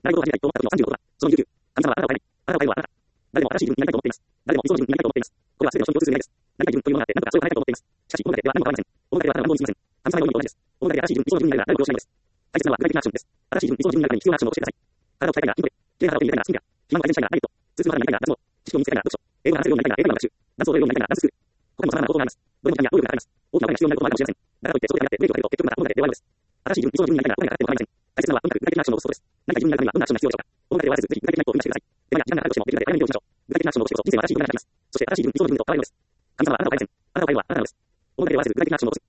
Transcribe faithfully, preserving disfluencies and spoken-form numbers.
習い事を始めたいと思った時のさんじゅうごことは、そのにじゅうきゅう。神様はあなたを変えない。あなたを変えるのはあなた。誰も新しい自分になりたいと思っています。誰も理想の自分になりたいと思っています。これは全ての人に共通する願いです。なりたい自分というものがあって、何とかそれを変えたいと思っています。しかし、大型では何も変わりません。大型ではあなたは何もしません。神様のように同じです。大型で新しい自分、理想の自分になるが誰もしないのです。大切なのは具体的なアクションです。新しい自分、理想の自分になるために必要なアクションを教えてください。体を鍛えたいな、筋トレ。綺麗な肌を手に入れたいな、スキンケア。肥満を改善したいな、ダイエット。通通の肌になりたいな、脱毛。知識を身につけたいな、読書。英語が話せるようになりたいな、英会話学習。ダンスを踊れるようになりたいな、ダンススクール。他にも様々なことがあります。どれも時間や労力がかかります。大きなお金が必要になることもあるかもしれません。だからといってそうでなくてブレーキをかけると結局また大型で終わるのです。新しい自分、理想の自分になりたいな、お金がかかっても構いません。大切なのはとにかく具体的なアクションを起こすことです。なりたい自分になるためにはどんなアクションが必要でしょうか。大型で終わらず、ぜひ具体的な一歩を踏み出してください。手間や時間がかかるとしてもできるだけ早めに手を打ちましょう。具体的なアクションを起こしてこそ人生は新しい自分になります。そして新しい自分、理想の自分と変われるのです。神様はあなたを変えません。あなたを変えるのはあなたなのです。大型で終わらず具体的なアクションを起こす